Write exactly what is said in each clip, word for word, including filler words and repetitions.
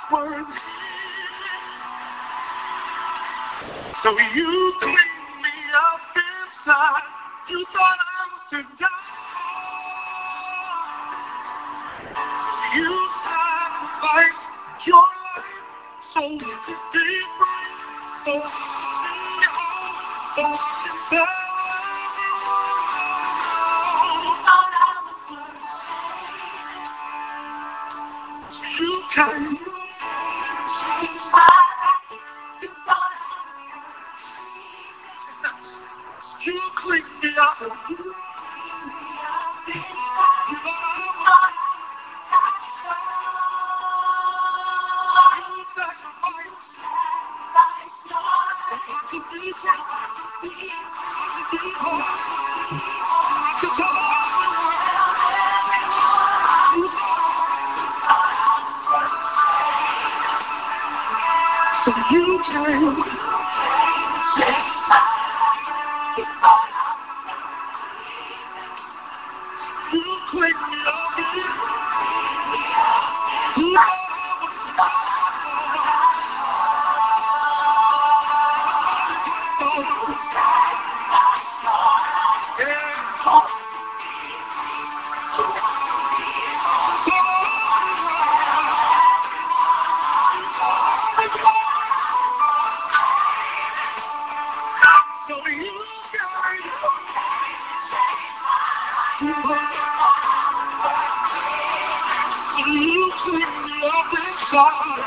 were. So you cleaned me up inside. You thought I was to die. You sacrificed your life so you could be free. So I can home, so I can tell everyone. You came. You cleaned me up. You So you came. You cleaned me up. You So you You clean me up inside.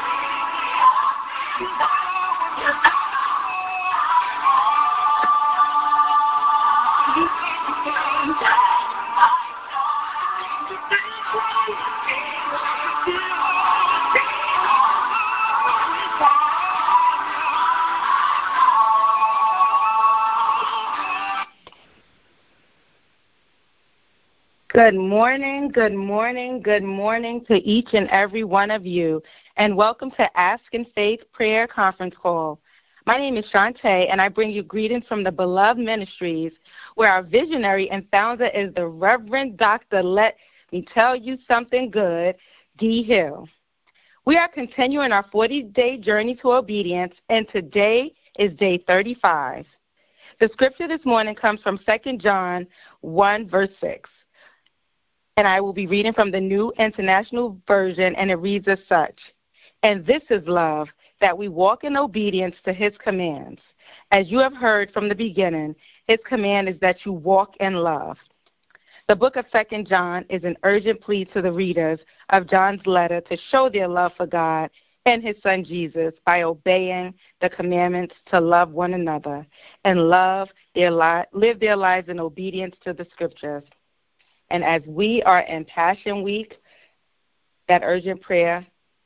Good morning, good morning, good morning to each and every one of you, and welcome to Ask in Faith Prayer Conference Call. My name is Shantae, and I bring you greetings from the Beloved Ministries, where our visionary and founder is the Reverend Doctor Let Me Tell You Something Good, Dee Hill. We are continuing our forty-day journey to obedience, and today is day thirty-five. The scripture this morning comes from Second John one, verse six. And I will be reading from the New International Version, and it reads as such. And this is love, that we walk in obedience to his commands. As you have heard from the beginning, his command is that you walk in love. The book of Second John is an urgent plea to the readers of John's letter to show their love for God and his son Jesus by obeying the commandments to love one another and love their li- live their lives in obedience to the scriptures. And as we are in Passion Week, that urgent prayer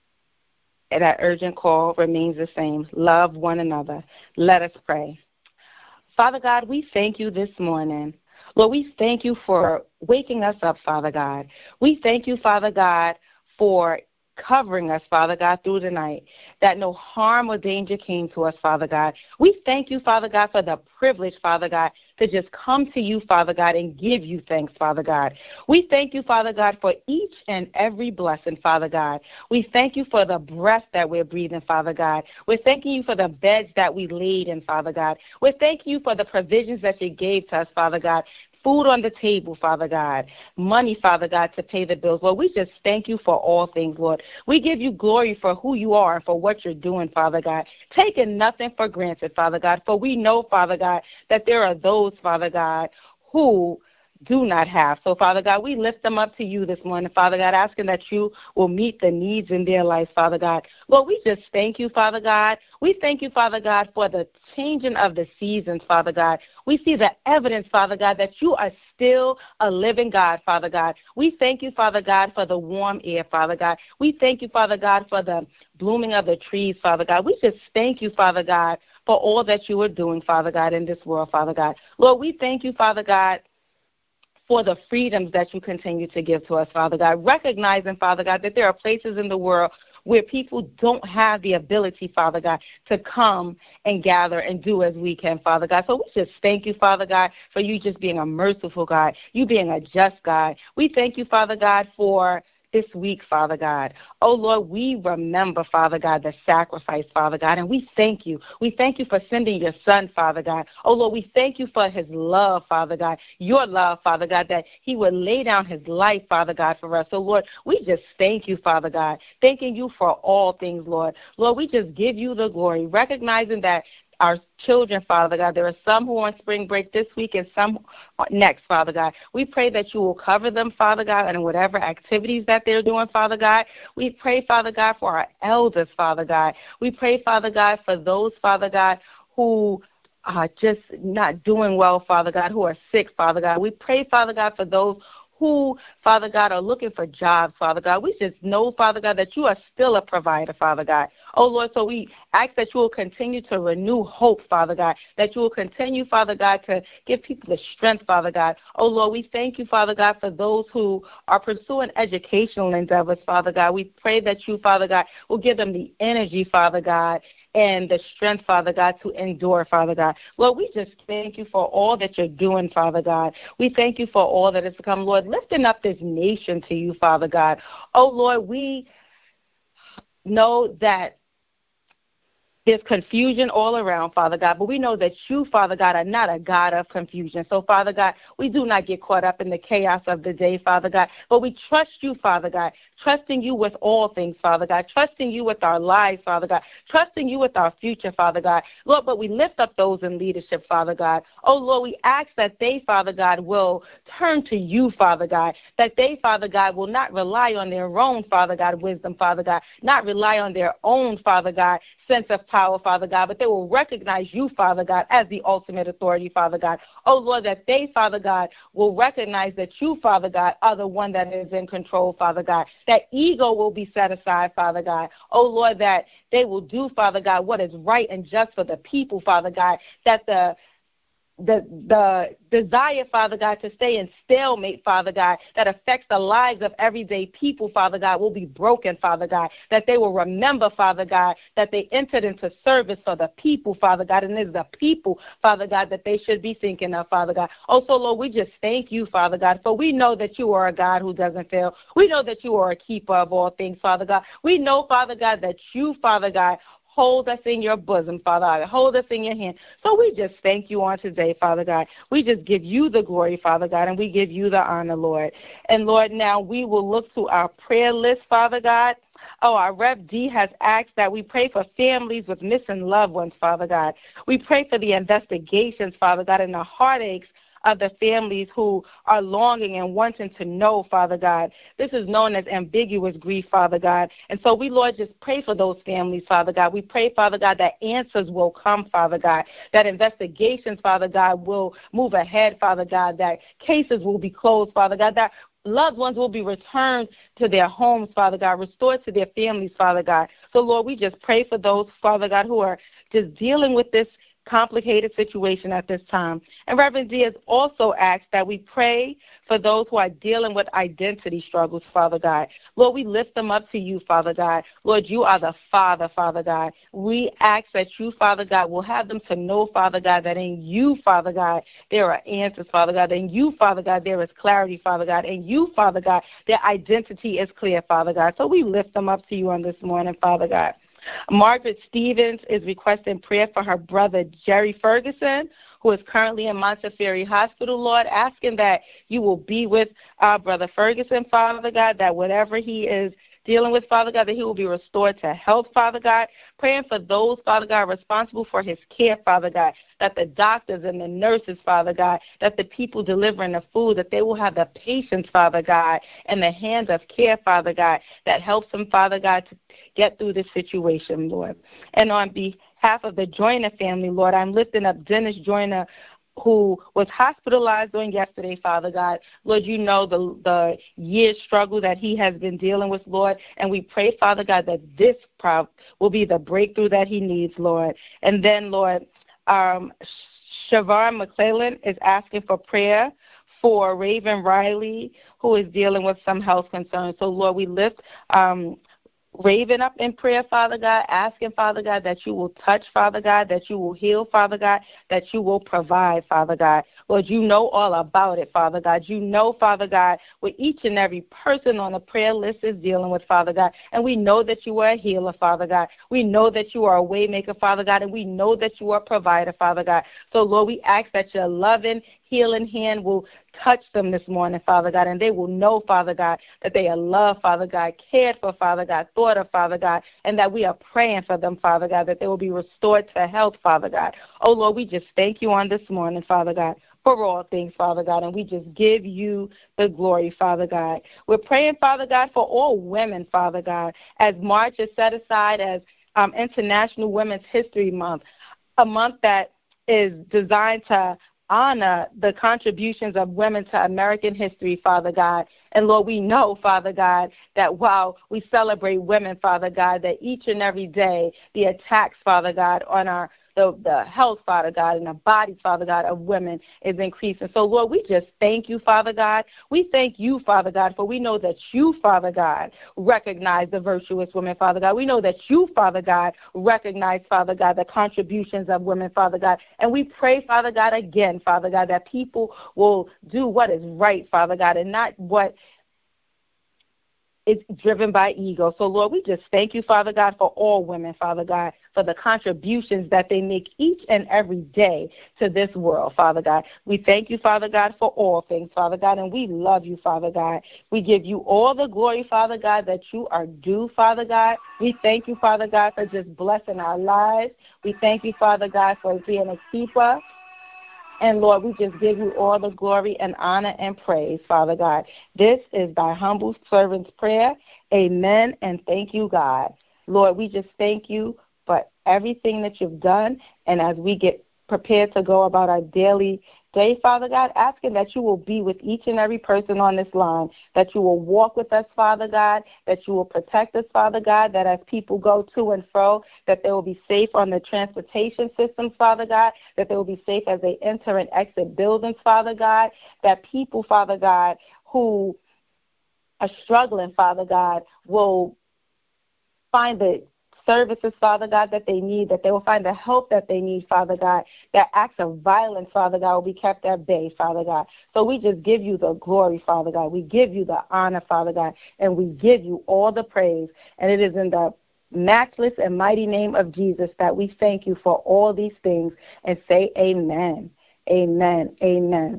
and that urgent call remains the same. Love one another. Let us pray. Father God, we thank you this morning. Lord, we thank you for waking us up, Father God. We thank you, Father God, for covering us, Father God, through the night, that no harm or danger came to us, Father God. We thank you, Father God, for the privilege, Father God, to just come to you, Father God, and give you thanks, Father God. We thank you, Father God, for each and every blessing, Father God. We thank you for the breath that we're breathing, Father God. We're thanking you for the beds that we laid in, Father God. We're thanking you for the provisions that you gave to us, Father God. Food on the table, Father God. Money, Father God, to pay the bills. Lord, we just thank you for all things, Lord. We give you glory for who you are and for what you're doing, Father God. Taking nothing for granted, Father God, for we know, Father God, that there are those, Father God, who do not have. So, Father God, we lift them up to you this morning, Father God, asking that you will meet the needs in their lives, Father God. Lord, we just thank you, Father God. We thank you, Father God, for the changing of the seasons, Father God. We see the evidence, Father God, that you are still a living God, Father God. We thank you, Father God, for the warm air, Father God. We thank you, Father God, for the blooming of the trees, Father God. We just thank you, Father God, for all that you are doing, Father God, in this world, Father God. Lord, we thank you, Father God, for the freedoms that you continue to give to us, Father God, recognizing, Father God, that there are places in the world where people don't have the ability, Father God, to come and gather and do as we can, Father God. So we just thank you, Father God, for you just being a merciful God, you being a just God. We thank you, Father God, for this week, Father God. Oh, Lord, we remember, Father God, the sacrifice, Father God, and we thank you. We thank you for sending your son, Father God. Oh, Lord, we thank you for his love, Father God, your love, Father God, that he would lay down his life, Father God, for us. So, Lord, we just thank you, Father God, thanking you for all things, Lord. Lord, we just give you the glory, recognizing that our children, Father God, there are some who are on spring break this week and some next, Father God. We pray that you will cover them, Father God, and whatever activities that they're doing, Father God. We pray, Father God, for our elders, Father God. We pray, Father God, for those, Father God, who are just not doing well, Father God, who are sick, Father God. We pray, Father God, for those who, Father God, are looking for jobs, Father God. We just know, Father God, that you are still a provider, Father God. Oh, Lord, so we ask that you will continue to renew hope, Father God, that you will continue, Father God, to give people the strength, Father God. Oh, Lord, we thank you, Father God, for those who are pursuing educational endeavors, Father God. We pray that you, Father God, will give them the energy, Father God, and the strength, Father God, to endure, Father God. Lord, we just thank you for all that you're doing, Father God. We thank you for all that has come, Lord, lifting up this nation to you, Father God. Oh, Lord, we know that there's confusion all around, Father God, but we know that you, Father God, are not a God of confusion. So, Father God, we do not get caught up in the chaos of the day, Father God, but we trust you, Father God, trusting you with all things, Father God, trusting you with our lives, Father God, trusting you with our future, Father God. Lord, but we lift up those in leadership, Father God. Oh, Lord, we ask that they, Father God, will turn to you, Father God, that they, Father God, will not rely on their own, Father God, wisdom, Father God, not rely on their own, Father God, sense of power, Father God, but they will recognize you, Father God, as the ultimate authority, Father God. Oh, Lord, that they, Father God, will recognize that you, Father God, are the one that is in control, Father God. That ego will be set aside, Father God. Oh, Lord, that they will do, Father God, what is right and just for the people, Father God, that the the the desire, Father God, to stay in stalemate, Father God, that affects the lives of everyday people, Father God, will be broken, Father God, that they will remember, Father God, that they entered into service for the people, Father God, and it's the people, Father God, that they should be thinking of, Father God. Also, Lord, we just thank you, Father God, for we know that you are a God who doesn't fail. We know that you are a keeper of all things, Father God. We know, Father God, that you, Father God, hold us in your bosom, Father God. Hold us in your hand. So we just thank you on today, Father God. We just give you the glory, Father God, and we give you the honor, Lord. And, Lord, now we will look to our prayer list, Father God. Oh, our Rev D has asked that we pray for families with missing loved ones, Father God. We pray for the investigations, Father God, and the heartaches of the families who are longing and wanting to know, Father God. This is known as ambiguous grief, Father God. And so we, Lord, just pray for those families, Father God. We pray, Father God, that answers will come, Father God, that investigations, Father God, will move ahead, Father God, that cases will be closed, Father God, that loved ones will be returned to their homes, Father God, restored to their families, Father God. So, Lord, we just pray for those, Father God, who are just dealing with this complicated situation at this time. And Reverend D has also asked that we pray for those who are dealing with identity struggles, Father God. Lord, we lift them up to you, Father God. Lord, you are the Father, Father God. We ask that you, Father God, will have them to know, Father God, that in you, Father God, there are answers, Father God. In you, Father God, there is clarity, Father God. In you, Father God, their identity is clear, Father God. So we lift them up to you on this morning, Father God. Margaret Stevens is requesting prayer for her brother, Jerry Ferguson, who is currently in Montefiore Hospital, Lord, asking that you will be with our brother Ferguson, Father God, that whatever he is dealing with, Father God, that he will be restored to health, Father God. Praying for those, Father God, responsible for his care, Father God, that the doctors and the nurses, Father God, that the people delivering the food, that they will have the patience, Father God, and the hands of care, Father God, that helps them, Father God, to get through this situation, Lord. And on behalf of the Joyner family, Lord, I'm lifting up Dennis Joyner, who was hospitalized on yesterday, Father God. Lord, you know the the year's struggle that he has been dealing with, Lord, and we pray, Father God, that this prob- will be the breakthrough that he needs, Lord. And then, Lord, um, Shavar McClellan is asking for prayer for Raven Riley, who is dealing with some health concerns. So, Lord, we lift um, raving up in prayer, Father God, asking, Father God, that you will touch, Father God, that you will heal, Father God, that you will provide, Father God. Lord, you know all about it, Father God. You know, Father God, what each and every person on the prayer list is dealing with, Father God. And we know that you are a healer, Father God. We know that you are a way maker, Father God, and we know that you are a provider, Father God. So, Lord, we ask that your loving, healing hand will touch them this morning, Father God, and they will know, Father God, that they are loved, Father God, cared for, Father God, thought of, Father God, and that we are praying for them, Father God, that they will be restored to health, Father God. Oh, Lord, we just thank you on this morning, Father God, for all things, Father God, and we just give you the glory, Father God. We're praying, Father God, for all women, Father God, as March is set aside as um, International Women's History Month, a month that is designed to honor the contributions of women to American history, Father God. And, Lord, we know, Father God, that while we celebrate women, Father God, that each and every day the attacks, Father God, on our the, the health, Father God, and the body, Father God, of women is increasing. So, Lord, we just thank you, Father God. We thank you, Father God, for we know that you, Father God, recognize the virtuous women, Father God. We know that you, Father God, recognize, Father God, the contributions of women, Father God. And we pray, Father God, again, Father God, that people will do what is right, Father God, and not what is driven by ego. So, Lord, we just thank you, Father God, for all women, Father God, for the contributions that they make each and every day to this world, Father God. We thank you, Father God, for all things, Father God, and we love you, Father God. We give you all the glory, Father God, that you are due, Father God. We thank you, Father God, for just blessing our lives. We thank you, Father God, for being a keeper. And, Lord, we just give you all the glory and honor and praise, Father God. This is thy humble servant's prayer. Amen, and thank you, God. Lord, we just thank you for everything that you've done. And as we get prepared to go about our daily day, Father God, asking that you will be with each and every person on this line, that you will walk with us, Father God, that you will protect us, Father God, that as people go to and fro, that they will be safe on the transportation systems, Father God, that they will be safe as they enter and exit buildings, Father God, that people, Father God, who are struggling, Father God, will find the services, Father God, that they need, that they will find the help that they need, Father God, that acts of violence, Father God, will be kept at bay, Father God. So we just give you the glory, Father God. We give you the honor, Father God, and we give you all the praise. And it is in the matchless and mighty name of Jesus that we thank you for all these things and say amen, amen, amen.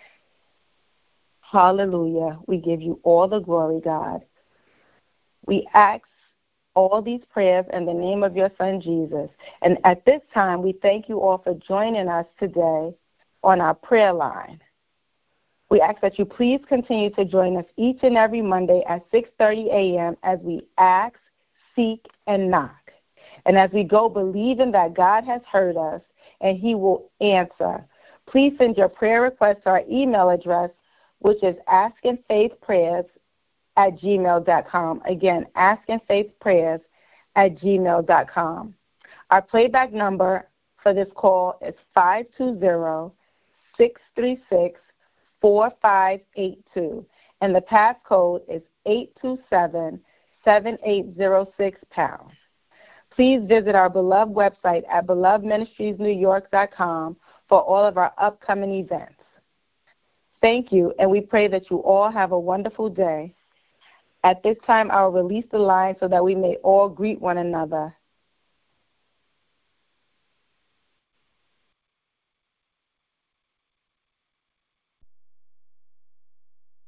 Hallelujah. We give you all the glory, God. We ask all these prayers in the name of your Son, Jesus. And at this time, we thank you all for joining us today on our prayer line. We ask that you please continue to join us each and every Monday at six thirty a.m. as we ask, seek, and knock. And as we go believing that God has heard us and he will answer, please send your prayer request to our email address, which is askingfaithprayers at gmail dot com. Again, askingfaithprayers at gmail dot com. Our playback number for this call is five two zero, six three six, four five eight two, and the passcode is eight two seven, seven eight zero six pound. Please visit our beloved website at beloved ministries new york dot com for all of our upcoming events. Thank you, and we pray that you all have a wonderful day. At this time, I will release the line so that we may all greet one another.